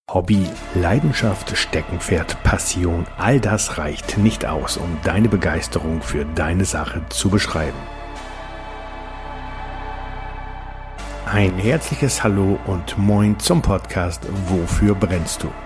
Hobby, Leidenschaft, Steckenpferd, Passion, all das reicht nicht aus, um deine Begeisterung für deine Sache zu beschreiben. Ein herzliches Hallo und Moin zum Podcast Wofür brennst du?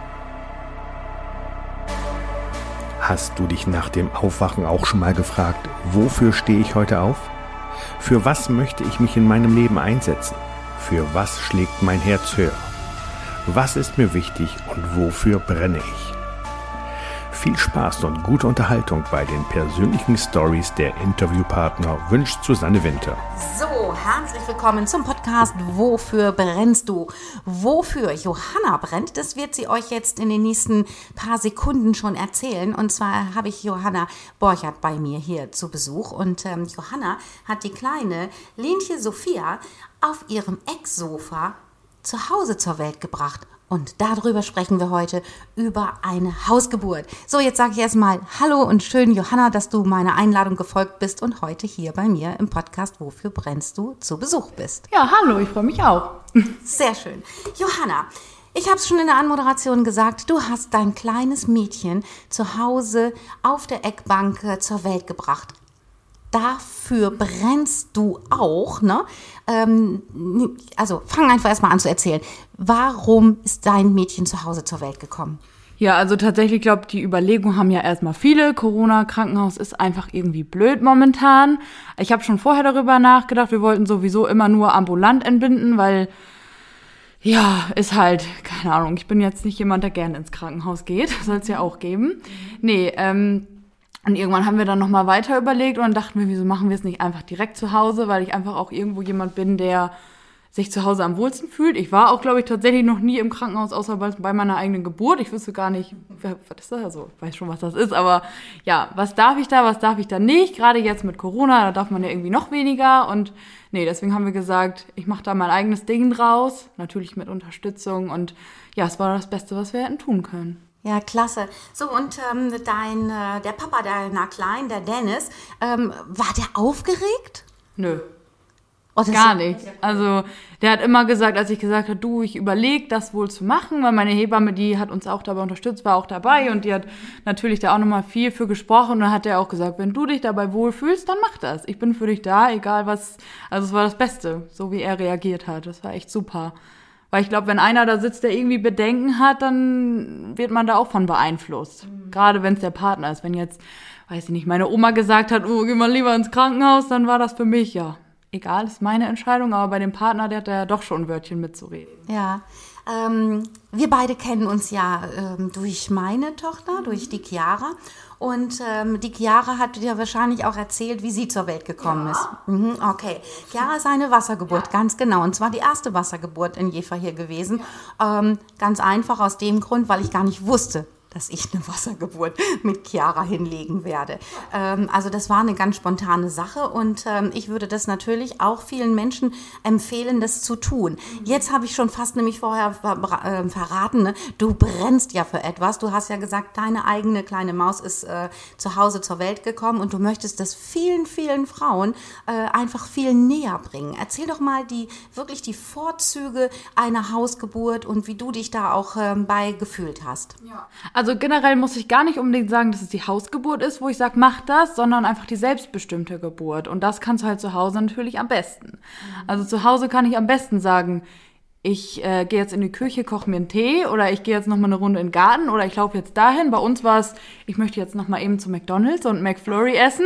Hast du dich nach dem Aufwachen auch schon mal gefragt, wofür stehe ich heute auf? Für was möchte ich mich in meinem Leben einsetzen? Für was schlägt mein Herz höher? Was ist mir wichtig und wofür brenne ich? Viel Spaß und gute Unterhaltung bei den persönlichen Stories der Interviewpartner wünscht Susanne Winter. So, herzlich willkommen zum Podcast Wofür brennst du? Wofür Johanna brennt, das wird sie euch jetzt in den nächsten paar Sekunden schon erzählen. Und zwar habe ich Johanna Borchert bei mir hier zu Besuch. Und Johanna hat die kleine Lenchen Sophia auf ihrem Ecksofa zu Hause zur Welt gebracht. Und darüber sprechen wir heute, über eine Hausgeburt. So, jetzt sage ich erstmal Hallo und schön, Johanna, dass du meiner Einladung gefolgt bist und heute hier bei mir im Podcast Wofür brennst du zu Besuch bist. Ja, hallo, ich freue mich auch. Sehr schön. Johanna, ich habe es schon in der Anmoderation gesagt, du hast dein kleines Mädchen zu Hause auf der Eckbank zur Welt gebracht. Dafür brennst du auch, ne? Also fang einfach erstmal an zu erzählen. Warum ist dein Mädchen zu Hause zur Welt gekommen? Ja, also tatsächlich, ich glaube, die Überlegung haben ja erstmal viele. Corona-Krankenhaus ist einfach irgendwie blöd momentan. Ich habe schon vorher darüber nachgedacht, wir wollten sowieso immer nur ambulant entbinden, weil, ja, ist halt, keine Ahnung, ich bin jetzt nicht jemand, der gerne ins Krankenhaus geht. Soll es ja auch geben. Nee, und irgendwann haben wir dann nochmal weiter überlegt und dann dachten wir, wieso machen wir es nicht einfach direkt zu Hause, weil ich einfach auch irgendwo jemand bin, der sich zu Hause am wohlsten fühlt. Ich war auch, glaube ich, tatsächlich noch nie im Krankenhaus, außer bei meiner eigenen Geburt. Ich wüsste gar nicht, was ist das? Also, ich weiß schon, was das ist, aber ja, was darf ich da nicht? Gerade jetzt mit Corona, da darf man ja irgendwie noch weniger und nee, deswegen haben wir gesagt, ich mache da mein eigenes Ding draus, natürlich mit Unterstützung und ja, es war das Beste, was wir hätten tun können. Ja, klasse. So, und der Papa deiner Kleinen, der Dennis, war der aufgeregt? Nö. Gar nicht. Also der hat immer gesagt, als ich gesagt habe, du, ich überlege das wohl zu machen, weil meine Hebamme, die hat uns auch dabei unterstützt, war auch dabei und die hat natürlich da auch nochmal viel für gesprochen und dann hat er auch gesagt, wenn du dich dabei wohlfühlst, dann mach das. Ich bin für dich da, egal was. Also es war das Beste, so wie er reagiert hat. Das war echt super. Weil ich glaube, wenn einer da sitzt, der irgendwie Bedenken hat, dann wird man da auch von beeinflusst. Gerade wenn es der Partner ist. Wenn jetzt, weiß ich nicht, meine Oma gesagt hat, oh, geh mal lieber ins Krankenhaus, dann war das für mich, ja, egal, ist meine Entscheidung. Aber bei dem Partner, der hat da ja doch schon ein Wörtchen mitzureden. Ja, wir beide kennen uns ja durch meine Tochter, durch die Chiara. Und die Chiara hat dir wahrscheinlich auch erzählt, wie sie zur Welt gekommen ist. Mhm, okay. Chiara ist eine Wassergeburt, ganz genau. Und zwar die erste Wassergeburt in Jever hier gewesen. Ganz einfach aus dem Grund, weil ich gar nicht wusste, dass ich eine Wassergeburt mit Chiara hinlegen werde. Also das war eine ganz spontane Sache und ich würde das natürlich auch vielen Menschen empfehlen, das zu tun. Jetzt habe ich schon fast nämlich vorher verraten, ne? Du brennst ja für etwas. Du hast ja gesagt, deine eigene kleine Maus ist zu Hause zur Welt gekommen und du möchtest das vielen, vielen Frauen einfach viel näher bringen. Erzähl doch mal wirklich die Vorzüge einer Hausgeburt und wie du dich da auch bei gefühlt hast. Ja. Also generell muss ich gar nicht unbedingt sagen, dass es die Hausgeburt ist, wo ich sage, mach das, sondern einfach die selbstbestimmte Geburt. Und das kannst du halt zu Hause natürlich am besten. Also zu Hause kann ich am besten sagen, ich gehe jetzt in die Küche, koche mir einen Tee oder ich gehe jetzt nochmal eine Runde in den Garten oder ich laufe jetzt dahin. Bei uns war es, ich möchte jetzt nochmal eben zu McDonald's und McFlurry essen.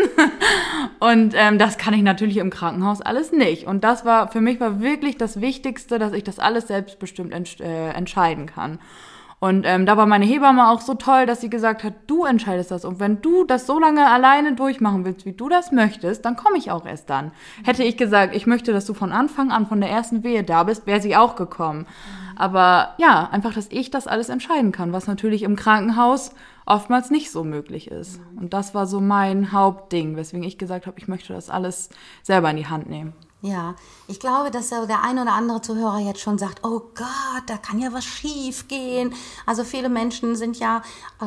Und das kann ich natürlich im Krankenhaus alles nicht. Und das war für mich wirklich das Wichtigste, dass ich das alles selbstbestimmt entscheiden kann. Und da war meine Hebamme auch so toll, dass sie gesagt hat, du entscheidest das. Und wenn du das so lange alleine durchmachen willst, wie du das möchtest, dann komme ich auch erst dann. Hätte ich gesagt, ich möchte, dass du von Anfang an, von der ersten Wehe da bist, wäre sie auch gekommen. Aber ja, einfach, dass ich das alles entscheiden kann, was natürlich im Krankenhaus oftmals nicht so möglich ist. Und das war so mein Hauptding, weswegen ich gesagt habe, ich möchte das alles selber in die Hand nehmen. Ja, ich glaube, dass der ein oder andere Zuhörer jetzt schon sagt, oh Gott, da kann ja was schief gehen. Also viele Menschen sind ja,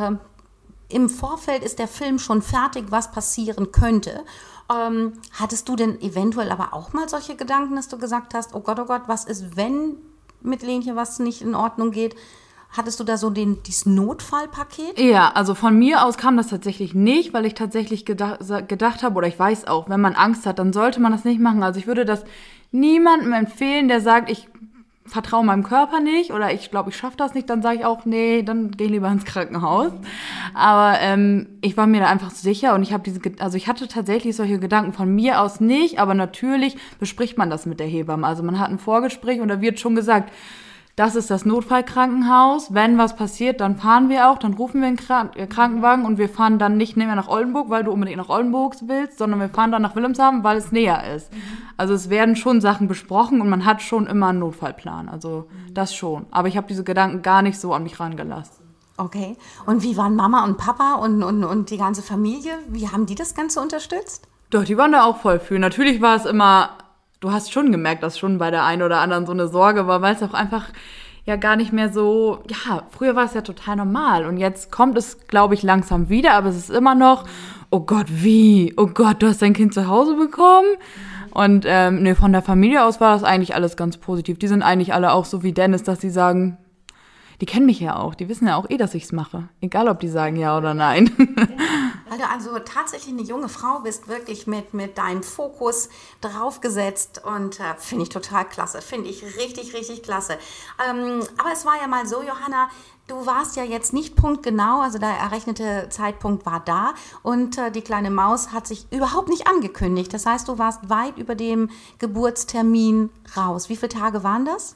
im Vorfeld ist der Film schon fertig, was passieren könnte. Hattest du denn eventuell aber auch mal solche Gedanken, dass du gesagt hast, oh Gott, was ist, wenn mit Lenchen was nicht in Ordnung geht? Hattest du da so dieses Notfallpaket? Ja, also von mir aus kam das tatsächlich nicht, weil ich tatsächlich gedacht habe, oder ich weiß auch, wenn man Angst hat, dann sollte man das nicht machen. Also ich würde das niemandem empfehlen, der sagt, ich vertraue meinem Körper nicht oder ich glaube, ich schaffe das nicht, dann sage ich auch, nee, dann gehe ich lieber ins Krankenhaus. Aber ich war mir da einfach sicher und ich hatte tatsächlich solche Gedanken von mir aus nicht, aber natürlich bespricht man das mit der Hebamme. Also man hat ein Vorgespräch und da wird schon gesagt, das ist das Notfallkrankenhaus. Wenn was passiert, dann fahren wir auch, dann rufen wir einen Krankenwagen und wir fahren dann nicht mehr nach Oldenburg, weil du unbedingt nach Oldenburg willst, sondern wir fahren dann nach Wilhelmshaven, weil es näher ist. Also es werden schon Sachen besprochen und man hat schon immer einen Notfallplan. Also das schon. Aber ich habe diese Gedanken gar nicht so an mich rangelassen. Okay. Und wie waren Mama und Papa und die ganze Familie? Wie haben die das Ganze unterstützt? Doch, die waren da auch voll für. Natürlich war es immer... Du hast schon gemerkt, dass schon bei der einen oder anderen so eine Sorge war, weil es auch einfach ja gar nicht mehr so, ja, früher war es ja total normal und jetzt kommt es, glaube ich, langsam wieder, aber es ist immer noch, oh Gott, wie? Oh Gott, du hast dein Kind zu Hause bekommen? Und von der Familie aus war das eigentlich alles ganz positiv. Die sind eigentlich alle auch so wie Dennis, dass sie sagen, die kennen mich ja auch, die wissen ja auch dass ich es mache. Egal, ob die sagen ja oder nein. Weil du also tatsächlich eine junge Frau bist, wirklich mit deinem Fokus draufgesetzt und finde ich total klasse, finde ich richtig, richtig klasse. Aber es war ja mal so, Johanna, du warst ja jetzt nicht punktgenau, also der errechnete Zeitpunkt war da und die kleine Maus hat sich überhaupt nicht angekündigt. Das heißt, du warst weit über dem Geburtstermin raus. Wie viele Tage waren das?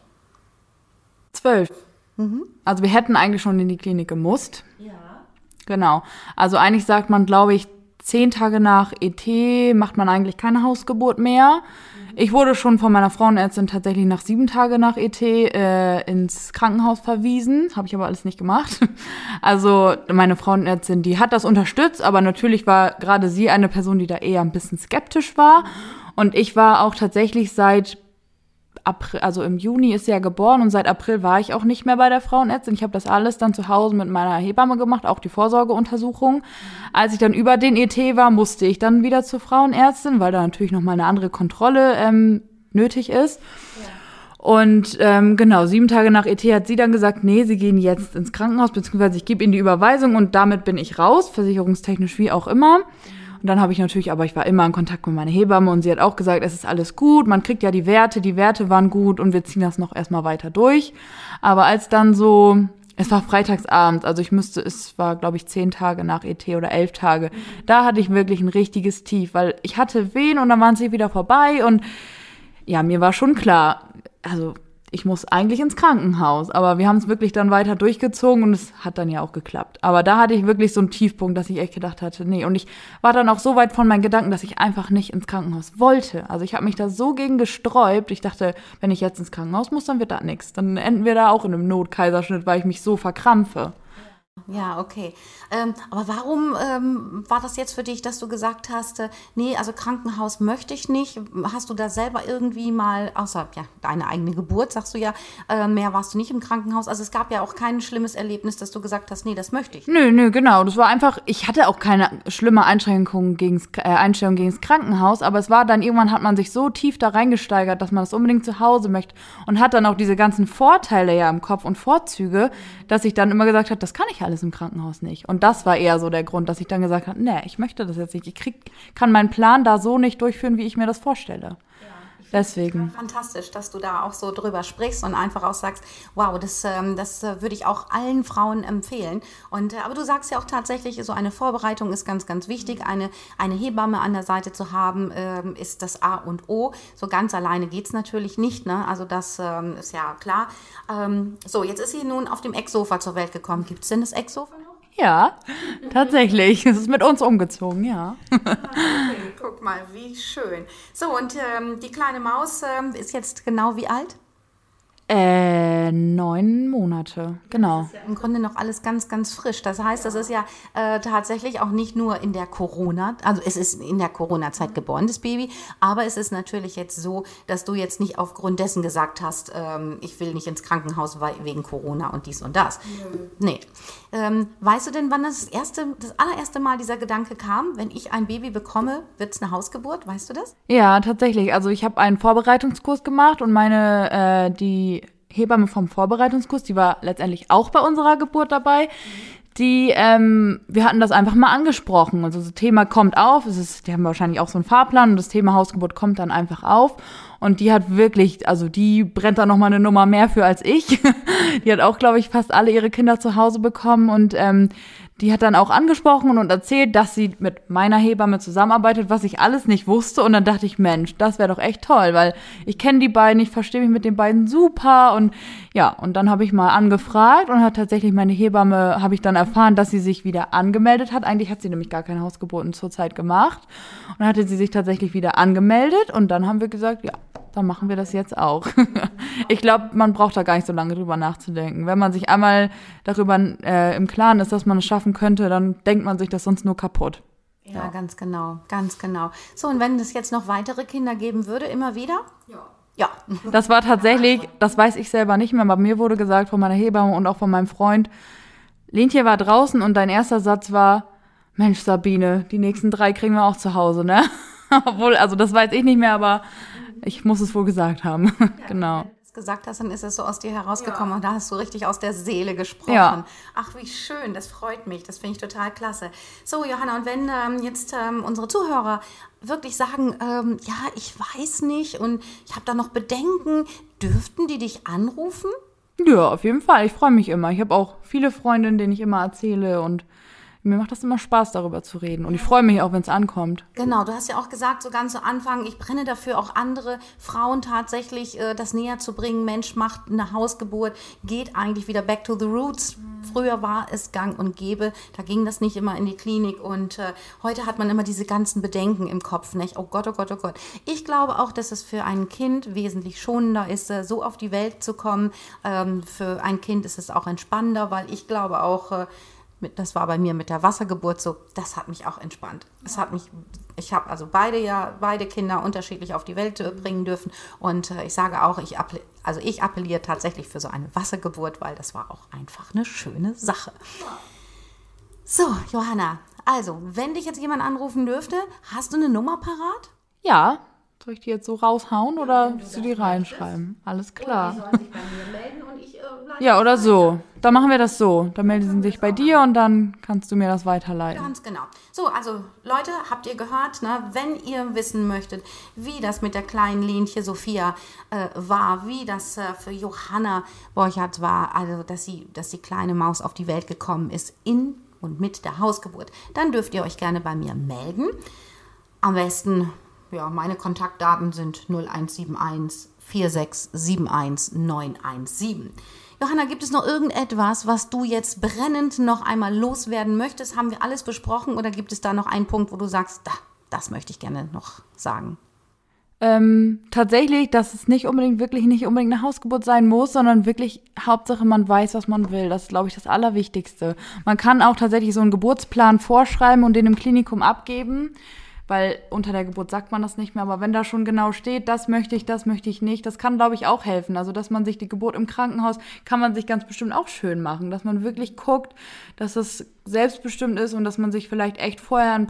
12. Also wir hätten eigentlich schon in die Klinik gemusst. Ja. Genau. Also eigentlich sagt man, glaube ich, 10 Tage nach ET macht man eigentlich keine Hausgeburt mehr. Ich wurde schon von meiner Frauenärztin tatsächlich nach 7 Tagen nach ET ins Krankenhaus verwiesen. Habe ich aber alles nicht gemacht. Also meine Frauenärztin, die hat das unterstützt, aber natürlich war gerade sie eine Person, die da eher ein bisschen skeptisch war. Und ich war auch tatsächlich seit April, also im Juni ist sie ja geboren und seit April war ich auch nicht mehr bei der Frauenärztin. Ich habe das alles dann zu Hause mit meiner Hebamme gemacht, auch die Vorsorgeuntersuchung. Als ich dann über den ET war, musste ich dann wieder zur Frauenärztin, weil da natürlich nochmal eine andere Kontrolle nötig ist. Ja. Und 7 Tage nach ET hat sie dann gesagt, nee, sie gehen jetzt ins Krankenhaus, beziehungsweise ich gebe ihnen die Überweisung und damit bin ich raus, versicherungstechnisch wie auch immer. Und dann habe ich natürlich, aber ich war immer in Kontakt mit meiner Hebamme und sie hat auch gesagt, es ist alles gut, man kriegt ja die Werte waren gut und wir ziehen das noch erstmal weiter durch. Aber als dann so, es war freitagsabends, also es war glaube ich 10 Tage nach ET oder 11 Tage, da hatte ich wirklich ein richtiges Tief, weil ich hatte Wehen und dann waren sie wieder vorbei und ja, mir war schon klar, also ich muss eigentlich ins Krankenhaus, aber wir haben es wirklich dann weiter durchgezogen und es hat dann ja auch geklappt. Aber da hatte ich wirklich so einen Tiefpunkt, dass ich echt gedacht hatte, nee. Und ich war dann auch so weit von meinen Gedanken, dass ich einfach nicht ins Krankenhaus wollte. Also ich habe mich da so gegen gesträubt. Ich dachte, wenn ich jetzt ins Krankenhaus muss, dann wird das nichts. Dann enden wir da auch in einem Notkaiserschnitt, weil ich mich so verkrampfe. Ja, okay. Aber warum war das jetzt für dich, dass du gesagt hast, nee, also Krankenhaus möchte ich nicht? Hast du da selber irgendwie mal, außer ja, deine eigene Geburt, sagst du ja, mehr warst du nicht im Krankenhaus? Also es gab ja auch kein schlimmes Erlebnis, dass du gesagt hast, nee, das möchte ich. Nö, genau. Das war einfach, ich hatte auch keine schlimme Einstellung gegen das Krankenhaus, aber es war dann, irgendwann hat man sich so tief da reingesteigert, dass man das unbedingt zu Hause möchte und hat dann auch diese ganzen Vorteile ja im Kopf und Vorzüge, dass ich dann immer gesagt habe, das kann ich alles im Krankenhaus nicht. Und das war eher so der Grund, dass ich dann gesagt habe, nee, ich möchte das jetzt nicht. Kann meinen Plan da so nicht durchführen, wie ich mir das vorstelle. Deswegen. Fantastisch, dass du da auch so drüber sprichst und einfach auch sagst, wow, das würde ich auch allen Frauen empfehlen. Aber du sagst ja auch tatsächlich, so eine Vorbereitung ist ganz, ganz wichtig. Eine Hebamme an der Seite zu haben, ist das A und O. So ganz alleine geht es natürlich nicht, ne? Also das ist ja klar. So, jetzt ist sie nun auf dem Ecksofa zur Welt gekommen. Gibt es denn das Ecksofa noch? Ja, tatsächlich. Es ist mit uns umgezogen, ja. Okay, guck mal, wie schön. So, und die kleine Maus ist jetzt genau wie alt? 9 Monate, genau. Das ist ja im Grunde noch alles ganz, ganz frisch. Das heißt, das ist ja tatsächlich auch nicht nur in der also es ist in der Corona-Zeit geboren, das Baby, aber es ist natürlich jetzt so, dass du jetzt nicht aufgrund dessen gesagt hast, ich will nicht ins Krankenhaus wegen Corona und dies und das. Nee. Weißt du denn, wann das allererste Mal dieser Gedanke kam, wenn ich ein Baby bekomme, wird es eine Hausgeburt? Weißt du das? Ja, tatsächlich. Also ich habe einen Vorbereitungskurs gemacht und die Hebamme vom Vorbereitungskurs, die war letztendlich auch bei unserer Geburt dabei. Wir hatten das einfach mal angesprochen. Also das Thema kommt auf, die haben wahrscheinlich auch so einen Fahrplan und das Thema Hausgeburt kommt dann einfach auf. Und die hat wirklich, also die brennt da nochmal eine Nummer mehr für als ich. Die hat auch, glaube ich, fast alle ihre Kinder zu Hause bekommen und die hat dann auch angesprochen und erzählt, dass sie mit meiner Hebamme zusammenarbeitet, was ich alles nicht wusste. Und dann dachte ich, Mensch, das wäre doch echt toll, weil ich kenne die beiden, ich verstehe mich mit den beiden super. Und ja, und dann habe ich mal angefragt und hat tatsächlich meine Hebamme, habe ich dann erfahren, dass sie sich wieder angemeldet hat. Eigentlich hat sie nämlich gar keine Hausgeburten zurzeit gemacht. Und dann hatte sie sich tatsächlich wieder angemeldet und dann haben wir gesagt, ja, dann machen wir das jetzt auch. Ich glaube, man braucht da gar nicht so lange drüber nachzudenken. Wenn man sich einmal darüber im Klaren ist, dass man es schaffen könnte, dann denkt man sich das sonst nur kaputt. Ja, ganz genau, ganz genau. So, und wenn es jetzt noch weitere Kinder geben würde, immer wieder? Ja. Das war tatsächlich, das weiß ich selber nicht mehr, aber mir wurde gesagt von meiner Hebamme und auch von meinem Freund, Lentje war draußen und dein erster Satz war, Mensch Sabine, die nächsten 3 kriegen wir auch zu Hause, ne? Obwohl, also das weiß ich nicht mehr, aber ich muss es wohl gesagt haben. Ja, genau. Wenn du es gesagt hast, dann ist es so aus dir herausgekommen und da hast du richtig aus der Seele gesprochen. Ja. Ach, wie schön, das freut mich, das finde ich total klasse. So, Johanna, und wenn jetzt unsere Zuhörer wirklich sagen, ja, ich weiß nicht und ich habe da noch Bedenken, dürften die dich anrufen? Ja, auf jeden Fall. Ich freue mich immer. Ich habe auch viele Freundinnen, denen ich immer erzähle und mir macht das immer Spaß, darüber zu reden. Und ich freue mich auch, wenn es ankommt. Genau, du hast ja auch gesagt, so ganz zu Anfang, ich brenne dafür, auch andere Frauen tatsächlich das näher zu bringen. Mensch, macht eine Hausgeburt, geht eigentlich wieder back to the roots. Früher war es gang und gäbe, da ging das nicht immer in die Klinik. Und heute hat man immer diese ganzen Bedenken im Kopf, nicht? Oh Gott, oh Gott, oh Gott. Ich glaube auch, dass es für ein Kind wesentlich schonender ist, so auf die Welt zu kommen. Für ein Kind ist es auch entspannender, weil ich glaube auch, das war bei mir mit der Wassergeburt so, das hat mich auch entspannt. Ich habe also beide Kinder unterschiedlich auf die Welt bringen dürfen und ich sage auch, ich appelliere tatsächlich für so eine Wassergeburt, weil das war auch einfach eine schöne Sache. So, Johanna, also, wenn dich jetzt jemand anrufen dürfte, hast du eine Nummer parat? Ja. Soll ich die jetzt so raushauen oder willst du die reinschreiben? Alles klar. Die sollen sich bei mir melden und ich ja, oder so. Dann machen wir das so. Dann melden sie sich bei dir und dann kannst du mir das weiterleiten. Ganz genau. So, also Leute, habt ihr gehört, ne? Wenn ihr wissen möchtet, wie das mit der kleinen Lentje Sophia war, wie das für Johanna Borchardt war, also dass die kleine Maus auf die Welt gekommen ist in und mit der Hausgeburt, dann dürft ihr euch gerne bei mir melden. Am besten, ja, meine Kontaktdaten sind 0171 4671 917. Johanna, gibt es noch irgendetwas, was du jetzt brennend noch einmal loswerden möchtest? Haben wir alles besprochen oder gibt es da noch einen Punkt, wo du sagst, das möchte ich gerne noch sagen? Tatsächlich, dass es nicht unbedingt eine Hausgeburt sein muss, sondern wirklich Hauptsache man weiß, was man will. Das ist, glaube ich, das Allerwichtigste. Man kann auch tatsächlich so einen Geburtsplan vorschreiben und den im Klinikum abgeben, weil unter der Geburt sagt man das nicht mehr, aber wenn da schon genau steht, das möchte ich nicht, das kann, glaube ich, auch helfen. Also, dass man sich die Geburt im Krankenhaus, kann man sich ganz bestimmt auch schön machen, dass man wirklich guckt, dass es selbstbestimmt ist und dass man sich vielleicht echt vorher einen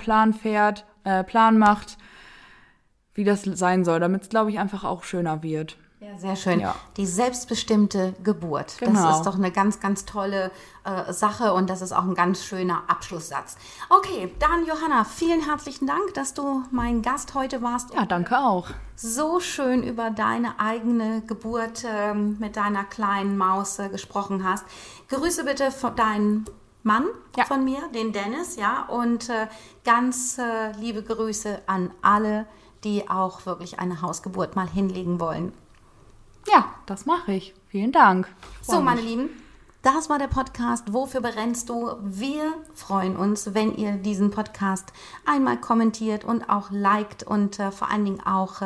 Plan macht, wie das sein soll, damit es, glaube ich, einfach auch schöner wird. Ja, sehr schön. Ja. Die selbstbestimmte Geburt. Genau. Das ist doch eine ganz, ganz tolle Sache und das ist auch ein ganz schöner Abschlusssatz. Okay, dann Johanna, vielen herzlichen Dank, dass du mein Gast heute warst. Ja, danke auch. So schön über deine eigene Geburt mit deiner kleinen Maus gesprochen hast. Grüße bitte von deinem Mann von mir, den Dennis, ja, und ganz liebe Grüße an alle, die auch wirklich eine Hausgeburt mal hinlegen wollen. Ja, das mache ich. Vielen Dank. So, meine Lieben, das war der Podcast Wofür brennst du? Wir freuen uns, wenn ihr diesen Podcast einmal kommentiert und auch liked und vor allen Dingen auch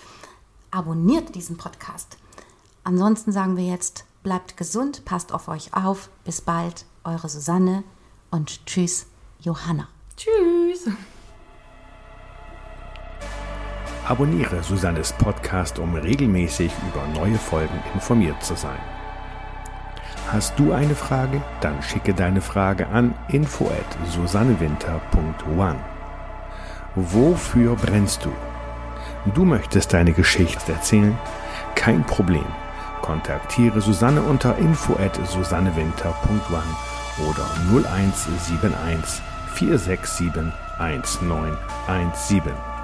abonniert diesen Podcast. Ansonsten sagen wir jetzt, bleibt gesund, passt auf euch auf. Bis bald, eure Susanne und tschüss, Johanna. Tschüss. Abonniere Susannes Podcast, um regelmäßig über neue Folgen informiert zu sein. Hast du eine Frage? Dann schicke deine Frage an info@susannewinter.one. Wofür brennst du? Du möchtest deine Geschichte erzählen? Kein Problem. kontaktiere Susanne unter info@susannewinter.one oder 0171 467 1917.